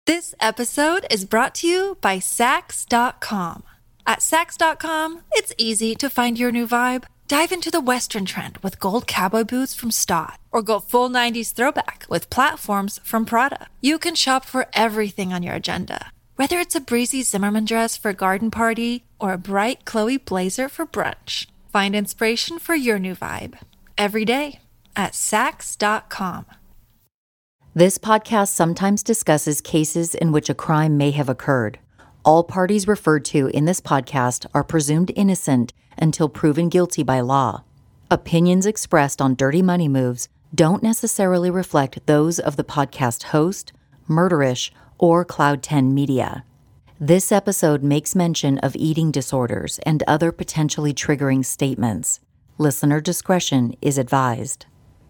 This episode is brought to you by Saks.com. At Saks.com, it's easy to find your new vibe. Dive into the Western trend with gold cowboy boots from Staud, or go full 90s throwback with platforms from Prada. You can shop for everything on your agenda, whether it's a breezy Zimmermann dress for a garden party or a bright Chloe blazer for brunch. Find inspiration for your new vibe every day at Saks.com. This podcast sometimes discusses cases in which a crime may have occurred. All parties referred to in this podcast are presumed innocent until proven guilty by law. Opinions expressed on Dirty Money Moves don't necessarily reflect those of the podcast host, Murderish, or Cloud 10 Media. This episode makes mention of eating disorders and other potentially triggering statements. Listener discretion is advised.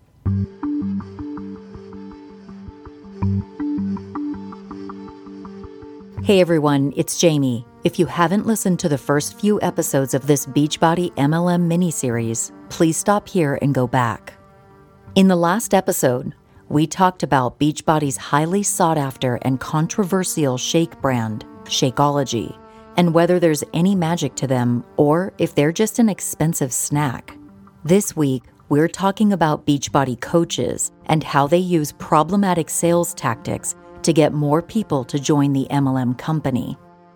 Hey everyone, it's Jamie. If you haven't listened to the first few episodes of this Beachbody MLM miniseries, please stop here and go back. In the last episode, we talked about Beachbody's highly sought-after and controversial shake brand, Shakeology, and whether there's any magic to them or if they're just an expensive snack. This week, we're talking about Beachbody coaches and how they use problematic sales tactics to get more people to join the MLM company.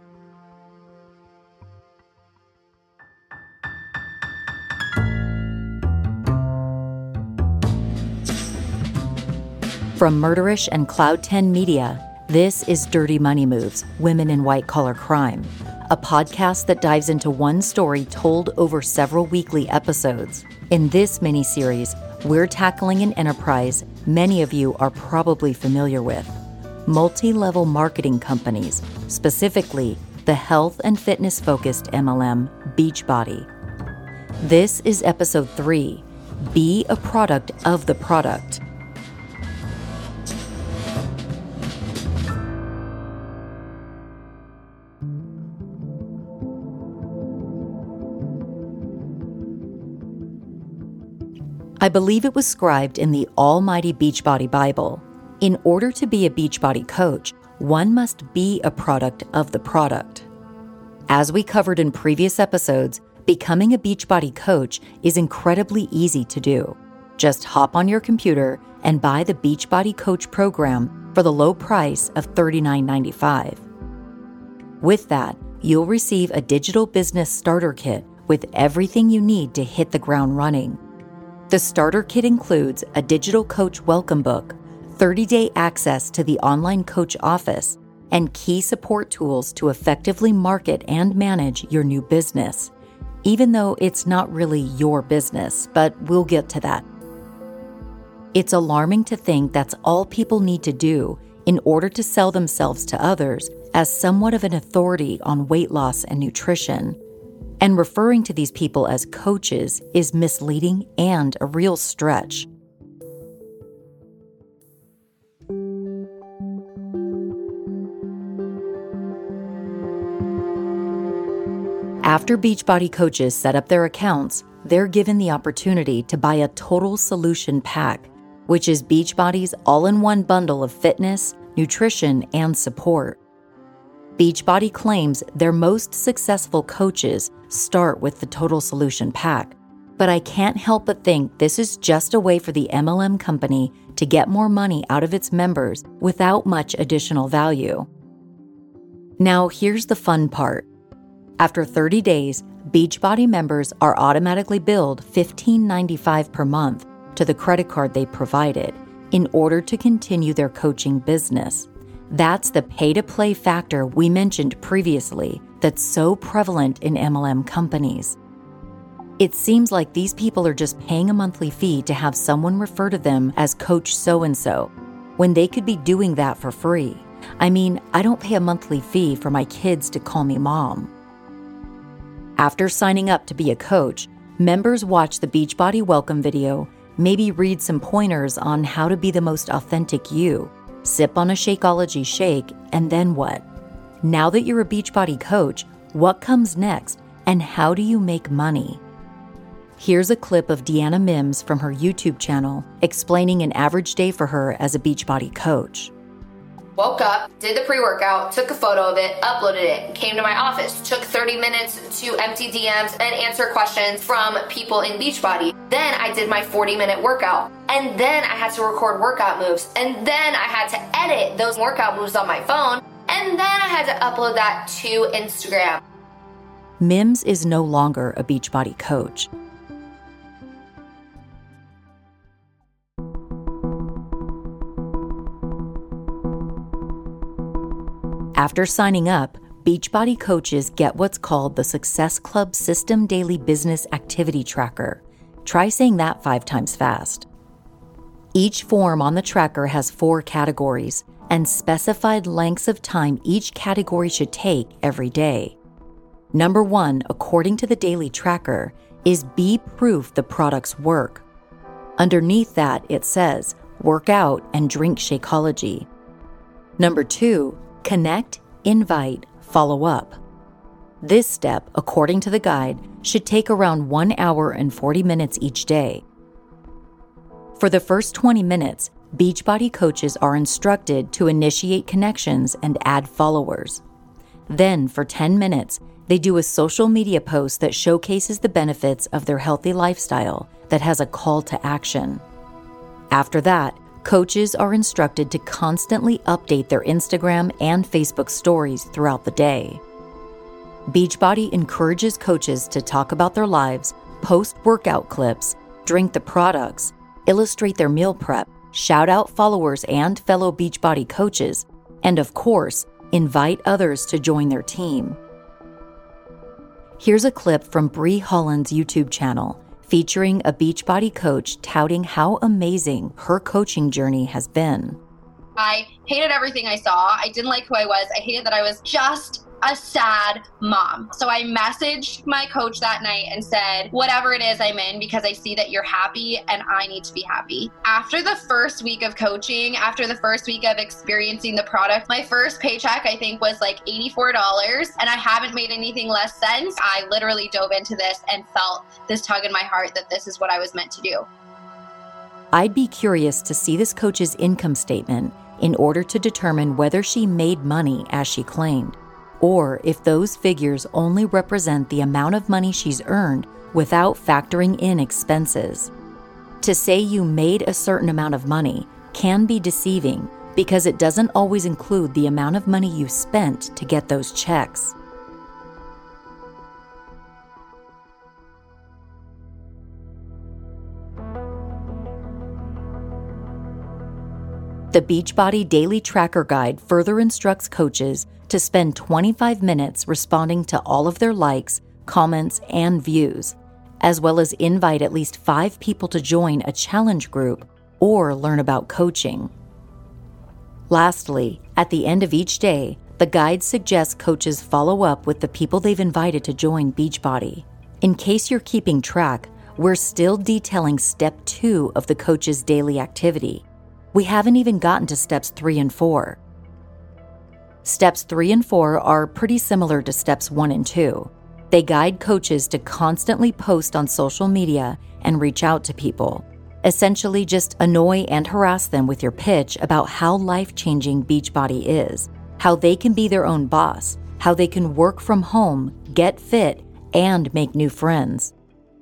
From Murderish and Cloud 10 Media, this is Dirty Money Moves, Women in White-Collar Crime, a podcast that dives into one story told over several weekly episodes. In this miniseries, we're tackling an enterprise many of you are probably familiar with: multi-level marketing companies, specifically the health and fitness-focused MLM Beachbody. This is episode 3, Be a Product of the Product. I believe it was scribed in the almighty Beachbody Bible. In order to be a Beachbody coach, one must be a product of the product. As we covered in previous episodes, becoming a Beachbody coach is incredibly easy to do. Just hop on your computer and buy the Beachbody Coach program for the low price of $39.95. With that, you'll receive a digital business starter kit with everything you need to hit the ground running. The starter kit includes a digital coach welcome book, 30-day access to the online coach office, and key support tools to effectively market and manage your new business, even though it's not really your business, but we'll get to that. It's alarming to think that's all people need to do in order to sell themselves to others as somewhat of an authority on weight loss and nutrition. And referring to these people as coaches is misleading and a real stretch. After Beachbody coaches set up their accounts, they're given the opportunity to buy a total solution pack, which is Beachbody's all-in-one bundle of fitness, nutrition, and support. Beachbody claims their most successful coaches start with the total solution pack, but I can't help but think this is just a way for the MLM company to get more money out of its members without much additional value. Now, here's the fun part. After 30 days, Beachbody members are automatically billed $15.95 per month to the credit card they provided in order to continue their coaching business. That's the pay-to-play factor we mentioned previously that's so prevalent in MLM companies. It seems like these people are just paying a monthly fee to have someone refer to them as Coach So-and-so, when they could be doing that for free. I mean, I don't pay a monthly fee for my kids to call me mom. After signing up to be a coach, members watch the Beachbody welcome video, maybe read some pointers on how to be the most authentic you, sip on a Shakeology shake, and then what? Now that you're a Beachbody coach, what comes next, and how do you make money? Here's a clip of Deanna Mims from her YouTube channel explaining an average day for her as a Beachbody coach. Woke up, did the pre-workout, took a photo of it, uploaded it, came to my office, took 30 minutes to empty DMs and answer questions from people in Beachbody. Then I did my 40-minute workout. And then I had to record workout moves. And then I had to edit those workout moves on my phone. And then I had to upload that to Instagram. Mims is no longer a Beachbody coach. After signing up, Beachbody coaches get what's called the Success Club System Daily Business Activity Tracker. Try saying that 5 times fast. Each form on the tracker has 4 categories and specified lengths of time each category should take every day. Number 1, according to the daily tracker, is be proof the products work. Underneath that, it says, work out and drink Shakeology. Number 2, connect, invite, follow up. This step, according to the guide, should take around 1 hour and 40 minutes each day. For the first 20 minutes, Beachbody coaches are instructed to initiate connections and add followers. Then, for 10 minutes, they do a social media post that showcases the benefits of their healthy lifestyle that has a call to action. After that, coaches are instructed to constantly update their Instagram and Facebook stories throughout the day. Beachbody encourages coaches to talk about their lives, post workout clips, drink the products, illustrate their meal prep, shout out followers and fellow Beachbody coaches, and of course, invite others to join their team. Here's a clip from Bree Holland's YouTube channel featuring a Beachbody coach touting how amazing her coaching journey has been. I hated everything I saw. I didn't like who I was. I hated that I was just a sad mom. So I messaged my coach that night and said, whatever it is I'm in, because I see that you're happy and I need to be happy. After the first week of coaching, after the first week of experiencing the product, my first paycheck, I think, was like $84, and I haven't made anything less since. I literally dove into this and felt this tug in my heart that this is what I was meant to do. I'd be curious to see this coach's income statement in order to determine whether she made money as she claimed, or if those figures only represent the amount of money she's earned without factoring in expenses. To say you made a certain amount of money can be deceiving because it doesn't always include the amount of money you spent to get those checks. The Beachbody Daily Tracker Guide further instructs coaches to spend 25 minutes responding to all of their likes, comments, and views, as well as invite at least 5 people to join a challenge group or learn about coaching. Lastly, at the end of each day, the guide suggests coaches follow up with the people they've invited to join Beachbody. In case you're keeping track, we're still detailing step 2 of the coach's daily activity. We haven't even gotten to steps 3 and 4. Steps 3 and 4 are pretty similar to steps 1 and 2. They guide coaches to constantly post on social media and reach out to people. Essentially, just annoy and harass them with your pitch about how life-changing Beachbody is, how they can be their own boss, how they can work from home, get fit, and make new friends.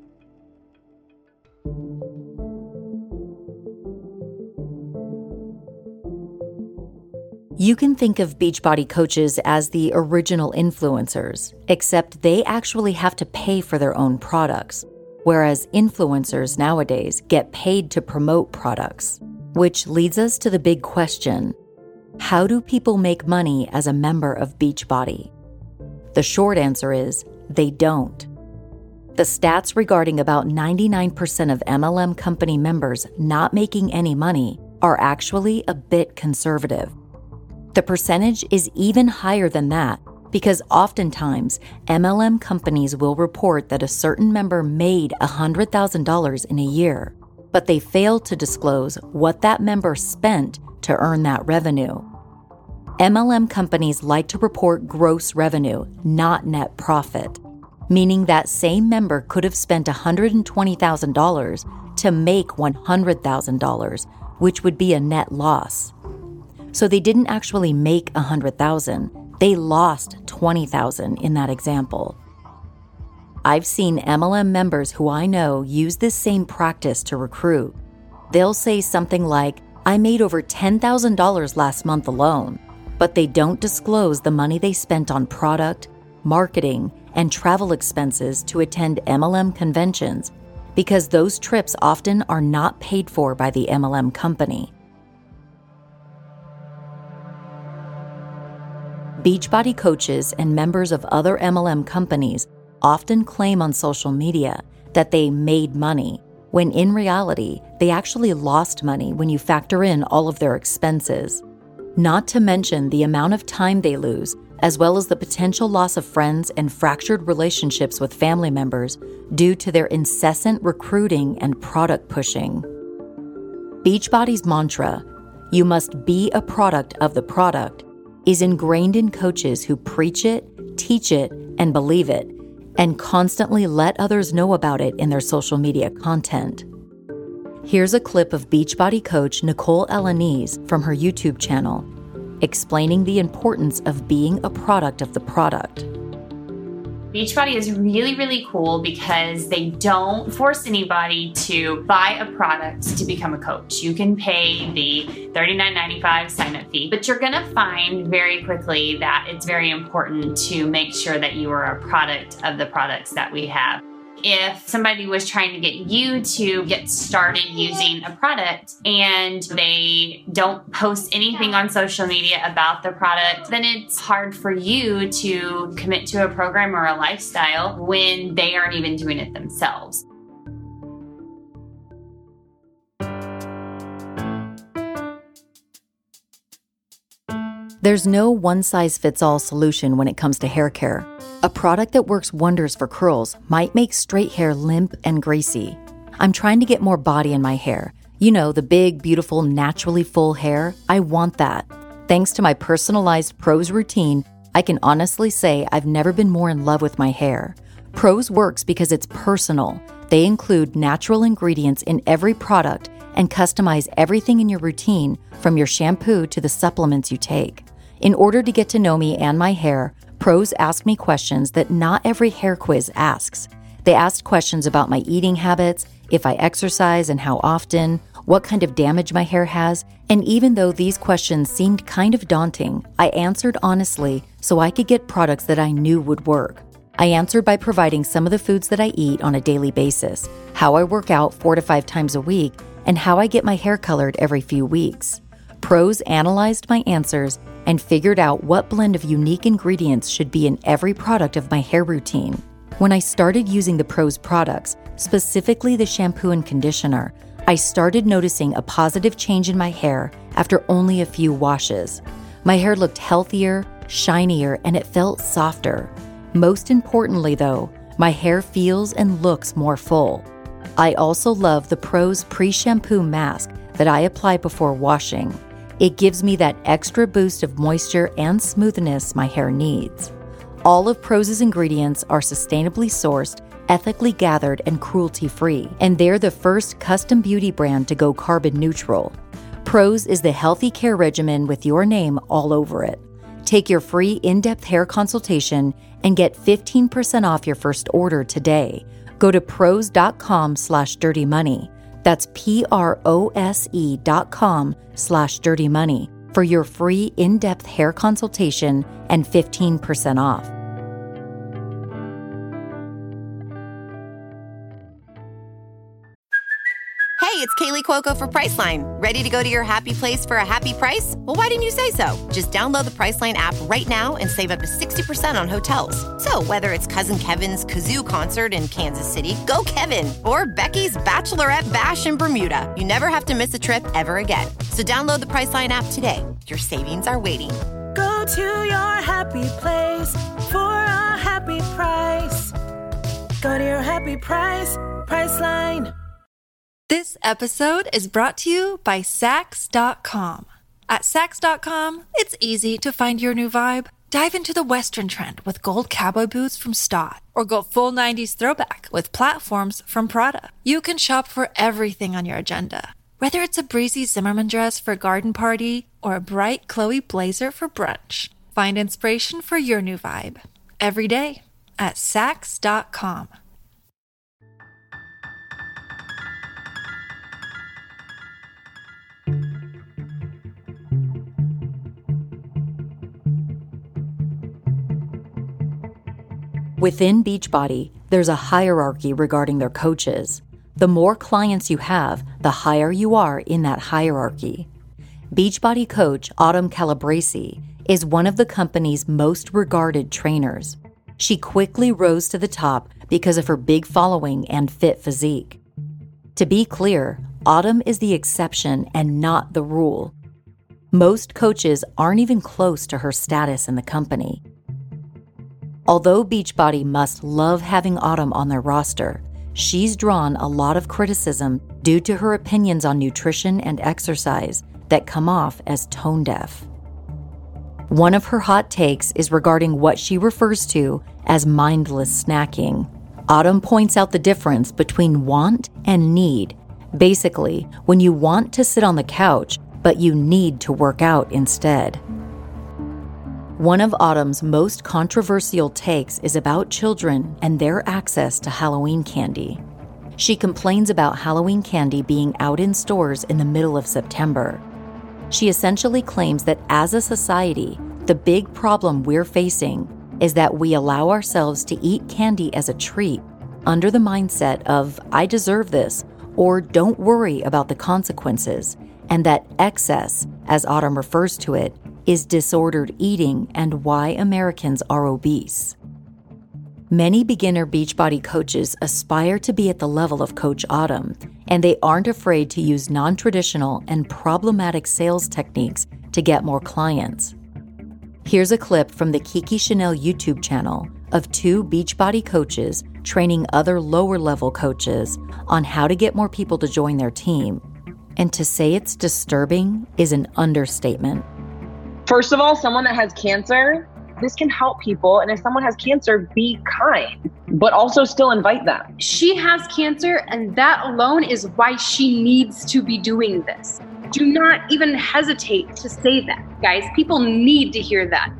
You can think of Beachbody coaches as the original influencers, except they actually have to pay for their own products, whereas influencers nowadays get paid to promote products. Which leads us to the big question: how do people make money as a member of Beachbody? The short answer is they don't. The stats regarding about 99% of MLM company members not making any money are actually a bit conservative. The percentage is even higher than that because oftentimes MLM companies will report that a certain member made $100,000 in a year, but they fail to disclose what that member spent to earn that revenue. MLM companies like to report gross revenue, not net profit, meaning that same member could have spent $120,000 to make $100,000, which would be a net loss. So they didn't actually make $100,000. They lost $20,000 in that example. I've seen MLM members who I know use this same practice to recruit. They'll say something like, I made over $10,000 last month alone, but they don't disclose the money they spent on product, marketing, and travel expenses to attend MLM conventions because those trips often are not paid for by the MLM company. Beachbody coaches and members of other MLM companies often claim on social media that they made money, when in reality, they actually lost money when you factor in all of their expenses. Not to mention the amount of time they lose, as well as the potential loss of friends and fractured relationships with family members due to their incessant recruiting and product pushing. Beachbody's mantra, "You must be a product of the product," is ingrained in coaches who preach it, teach it, and believe it, and constantly let others know about it in their social media content. Here's a clip of Beachbody coach Nicole Alanese from her YouTube channel, explaining the importance of being a product of the product. Beachbody is really, really cool because they don't force anybody to buy a product to become a coach. You can pay the $39.95 sign-up fee, but you're gonna find very quickly that it's very important to make sure that you are a product of the products that we have. If somebody was trying to get you to get started using a product and they don't post anything on social media about the product, then it's hard for you to commit to a program or a lifestyle when they aren't even doing it themselves. There's no one-size-fits-all solution when it comes to hair care. A product that works wonders for curls might make straight hair limp and greasy. I'm trying to get more body in my hair. You know, the big, beautiful, naturally full hair. I want that. Thanks to my personalized Prose routine, I can honestly say I've never been more in love with my hair. Prose works because it's personal. They include natural ingredients in every product and customize everything in your routine, from your shampoo to the supplements you take. In order to get to know me and my hair, Prose ask me questions that not every hair quiz asks. They asked questions about my eating habits, if I exercise and how often, what kind of damage my hair has, and even though these questions seemed kind of daunting, I answered honestly so I could get products that I knew would work. I answered by providing some of the foods that I eat on a daily basis, how I work out 4 to 5 times a week, and how I get my hair colored every few weeks. Prose analyzed my answers and figured out what blend of unique ingredients should be in every product of my hair routine. When I started using the Prose products, specifically the shampoo and conditioner, I started noticing a positive change in my hair after only a few washes. My hair looked healthier, shinier, and it felt softer. Most importantly, though, my hair feels and looks more full. I also love the Prose pre-shampoo mask that I apply before washing. It gives me that extra boost of moisture and smoothness my hair needs. All of Prose's ingredients are sustainably sourced, ethically gathered, and cruelty-free, and they're the first custom beauty brand to go carbon neutral. Prose is the healthy care regimen with your name all over it. Take your free in-depth hair consultation and get 15% off your first order today. Go to prose.com/dirtymoney. That's prose.com/dirtymoney for your free in-depth hair consultation and 15% off. Hey, it's Kaylee Cuoco for Priceline. Ready to go to your happy place for a happy price? Well, why didn't you say so? Just download the Priceline app right now and save up to 60% on hotels. So whether it's Cousin Kevin's Kazoo Concert in Kansas City, go Kevin, or Becky's Bachelorette Bash in Bermuda, you never have to miss a trip ever again. So download the Priceline app today. Your savings are waiting. Go to your happy place for a happy price. Go to your happy price, Priceline. This episode is brought to you by Saks.com. At Saks.com, it's easy to find your new vibe. Dive into the Western trend with gold cowboy boots from Stott, or go full 90s throwback with platforms from Prada. You can shop for everything on your agenda, Whether it's a breezy Zimmermann dress for a garden party or a bright Chloe blazer for brunch, find inspiration for your new vibe every day at Saks.com. Within Beachbody, there's a hierarchy regarding their coaches. The more clients you have, the higher you are in that hierarchy. Beachbody coach Autumn Calabresi is one of the company's most regarded trainers. She quickly rose to the top because of her big following and fit physique. To be clear, Autumn is the exception and not the rule. Most coaches aren't even close to her status in the company. Although Beachbody must love having Autumn on their roster, she's drawn a lot of criticism due to her opinions on nutrition and exercise that come off as tone-deaf. One of her hot takes is regarding what she refers to as mindless snacking. Autumn points out the difference between want and need. Basically, when you want to sit on the couch, but you need to work out instead. One of Autumn's most controversial takes is about children and their access to Halloween candy. She complains about Halloween candy being out in stores in the middle of September. She essentially claims that as a society, the big problem we're facing is that we allow ourselves to eat candy as a treat under the mindset of, I deserve this, or don't worry about the consequences, and that excess, as Autumn refers to it, is disordered eating and why Americans are obese. Many beginner Beachbody coaches aspire to be at the level of Coach Autumn, and they aren't afraid to use non-traditional and problematic sales techniques to get more clients. Here's a clip from the Kiki Chanel YouTube channel of 2 Beachbody coaches training other lower-level coaches on how to get more people to join their team. And to say it's disturbing is an understatement. First of all, someone that has cancer, this can help people. And if someone has cancer, be kind, but also still invite them. She has cancer, and that alone is why she needs to be doing this. Do not even hesitate to say that, guys. People need to hear that.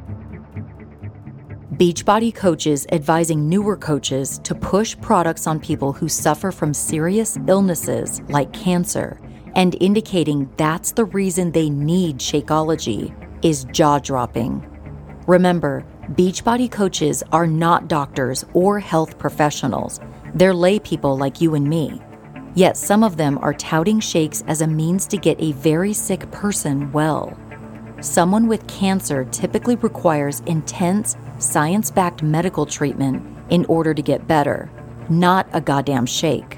Beachbody coaches advising newer coaches to push products on people who suffer from serious illnesses like cancer, and indicating that's the reason they need Shakeology, is jaw-dropping. Remember, Beachbody coaches are not doctors or health professionals. They're lay people like you and me. Yet some of them are touting shakes as a means to get a very sick person well. Someone with cancer typically requires intense, science-backed medical treatment in order to get better, not a goddamn shake.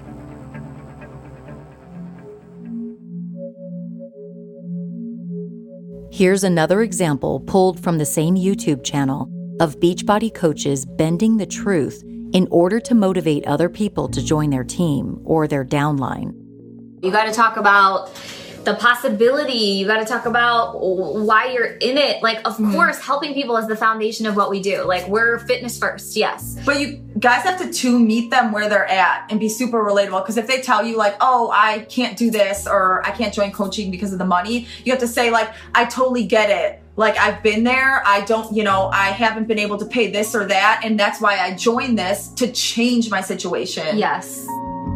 Here's another example pulled from the same YouTube channel of Beachbody coaches bending the truth in order to motivate other people to join their team or their downline. You got to talk about the possibility. You got to talk about why you're in it. Like, of course, helping people is the foundation of what we do. Like, we're fitness first, yes. But you guys have to meet them where they're at and be super relatable. Because if they tell you like, oh, I can't do this or I can't join coaching because of the money, you have to say like, I totally get it. Like, I've been there. I don't, I haven't been able to pay this or that. And that's why I joined this to change my situation. Yes.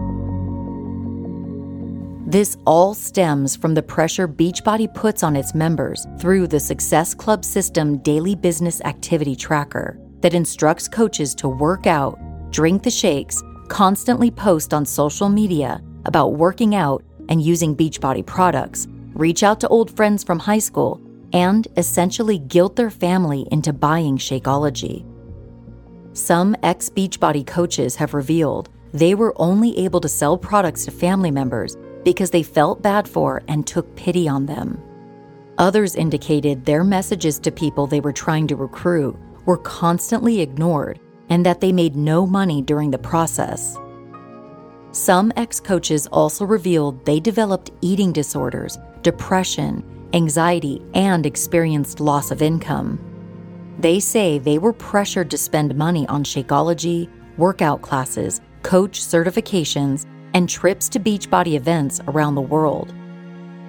This all stems from the pressure Beachbody puts on its members through the Success Club System Daily Business Activity Tracker that instructs coaches to work out, drink the shakes, constantly post on social media about working out and using Beachbody products, reach out to old friends from high school, and essentially guilt their family into buying Shakeology. Some ex-Beachbody coaches have revealed they were only able to sell products to family members because they felt bad for and took pity on them. Others indicated their messages to people they were trying to recruit were constantly ignored and that they made no money during the process. Some ex-coaches also revealed they developed eating disorders, depression, anxiety, and experienced loss of income. They say they were pressured to spend money on Shakeology, workout classes, coach certifications, and trips to Beachbody events around the world.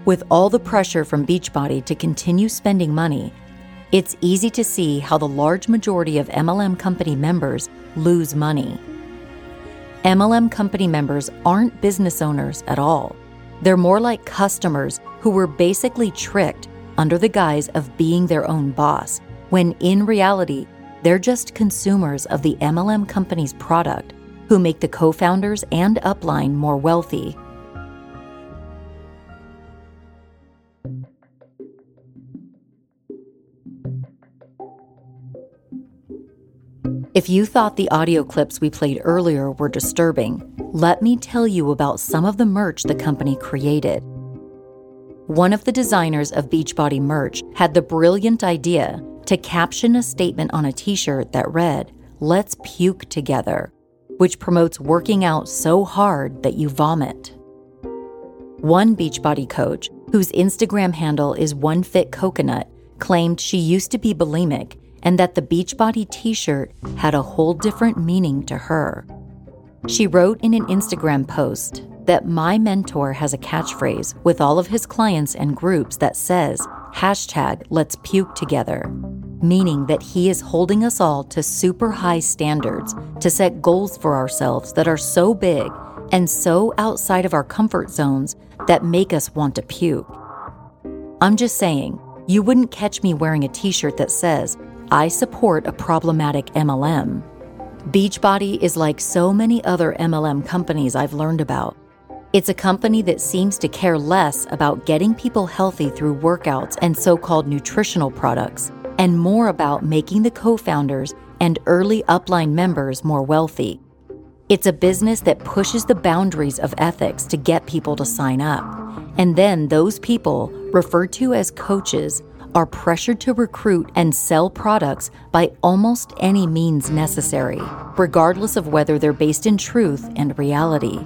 With all the pressure from Beachbody to continue spending money, it's easy to see how the large majority of MLM company members lose money. MLM company members aren't business owners at all. They're more like customers who were basically tricked under the guise of being their own boss, when in reality, they're just consumers of the MLM company's product who make the co-founders and upline more wealthy. If you thought the audio clips we played earlier were disturbing, let me tell you about some of the merch the company created. One of the designers of Beachbody merch had the brilliant idea to caption a statement on a t-shirt that read, "Let's puke together," which promotes working out so hard that you vomit. One Beachbody coach, whose Instagram handle is OneFitCoconut, claimed she used to be bulimic and that the Beachbody t-shirt had a whole different meaning to her. She wrote in an Instagram post that my mentor has a catchphrase with all of his clients and groups that says, #Let's puke together, meaning that he is holding us all to super high standards to set goals for ourselves that are so big and so outside of our comfort zones that make us want to puke. I'm just saying, you wouldn't catch me wearing a t-shirt that says, "I support a problematic MLM." Beachbody is like so many other MLM companies I've learned about. It's a company that seems to care less about getting people healthy through workouts and so-called nutritional products, and more about making the co-founders and early upline members more wealthy. It's a business that pushes the boundaries of ethics to get people to sign up. And then those people, referred to as coaches, are pressured to recruit and sell products by almost any means necessary, regardless of whether they're based in truth and reality.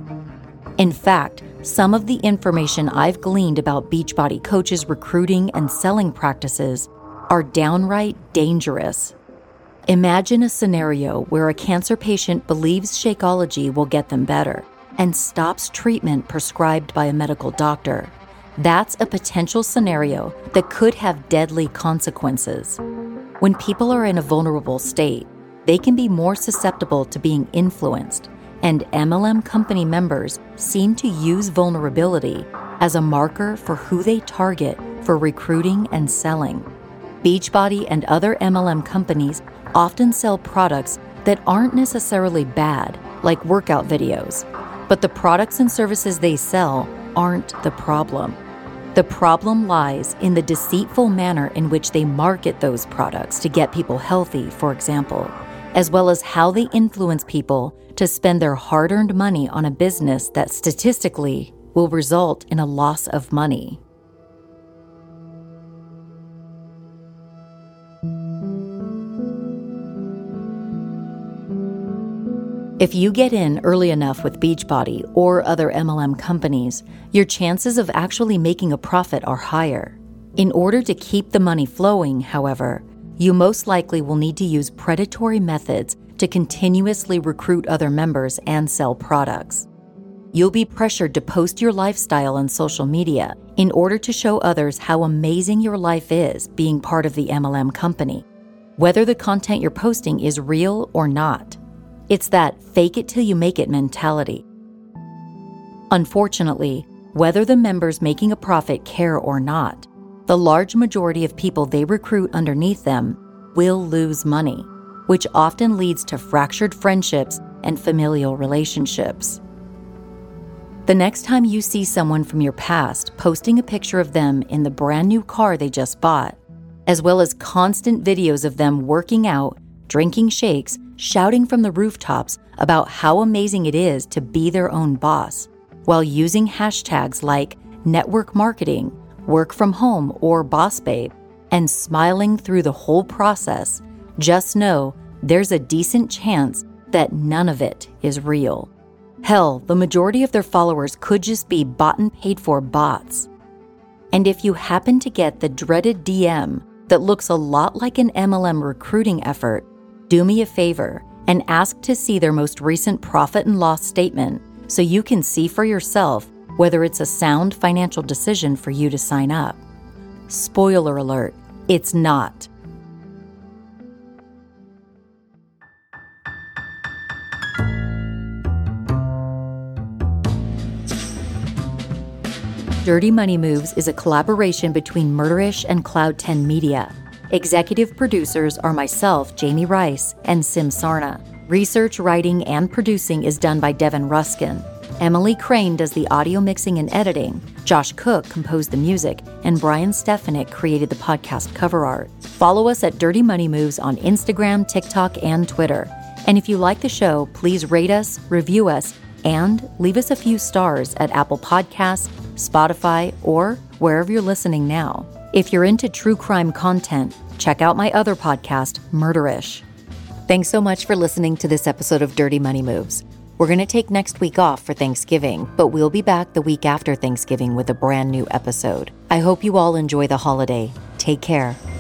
In fact, some of the information I've gleaned about Beachbody coaches' recruiting and selling practices are downright dangerous. Imagine a scenario where a cancer patient believes Shakeology will get them better and stops treatment prescribed by a medical doctor. That's a potential scenario that could have deadly consequences. When people are in a vulnerable state, they can be more susceptible to being influenced, and MLM company members seem to use vulnerability as a marker for who they target for recruiting and selling. Beachbody and other MLM companies often sell products that aren't necessarily bad, like workout videos, but the products and services they sell aren't the problem. The problem lies in the deceitful manner in which they market those products to get people healthy, for example, as well as how they influence people to spend their hard-earned money on a business that statistically will result in a loss of money. If you get in early enough with Beachbody or other MLM companies, your chances of actually making a profit are higher. In order to keep the money flowing, however, you most likely will need to use predatory methods to continuously recruit other members and sell products. You'll be pressured to post your lifestyle on social media in order to show others how amazing your life is being part of the MLM company, whether the content you're posting is real or not. It's that fake it till you make it mentality. Unfortunately, whether the members making a profit care or not, the large majority of people they recruit underneath them will lose money, which often leads to fractured friendships and familial relationships. The next time you see someone from your past posting a picture of them in the brand new car they just bought, as well as constant videos of them working out, drinking shakes, shouting from the rooftops about how amazing it is to be their own boss, while using hashtags like network marketing, work from home, or boss babe, and smiling through the whole process, just know there's a decent chance that none of it is real. Hell, the majority of their followers could just be bought and paid for bots. And if you happen to get the dreaded DM that looks a lot like an MLM recruiting effort, do me a favor and ask to see their most recent profit and loss statement so you can see for yourself whether it's a sound financial decision for you to sign up. Spoiler alert, it's not. Dirty Money Moves is a collaboration between Murderish and Cloud 10 Media. Executive producers are myself, Jamie Rice, and Sim Sarna. Research, writing, and producing is done by Devin Ruskin. Emily Crane does the audio mixing and editing. Josh Cook composed the music, and Brian Stefanik created the podcast cover art. Follow us at Dirty Money Moves on Instagram, TikTok, and Twitter. And if you like the show, please rate us, review us, and leave us a few stars at Apple Podcasts, Spotify, or wherever you're listening now. If you're into true crime content, check out my other podcast, Murderish. Thanks so much for listening to this episode of Dirty Money Moves. We're going to take next week off for Thanksgiving, but we'll be back the week after Thanksgiving with a brand new episode. I hope you all enjoy the holiday. Take care.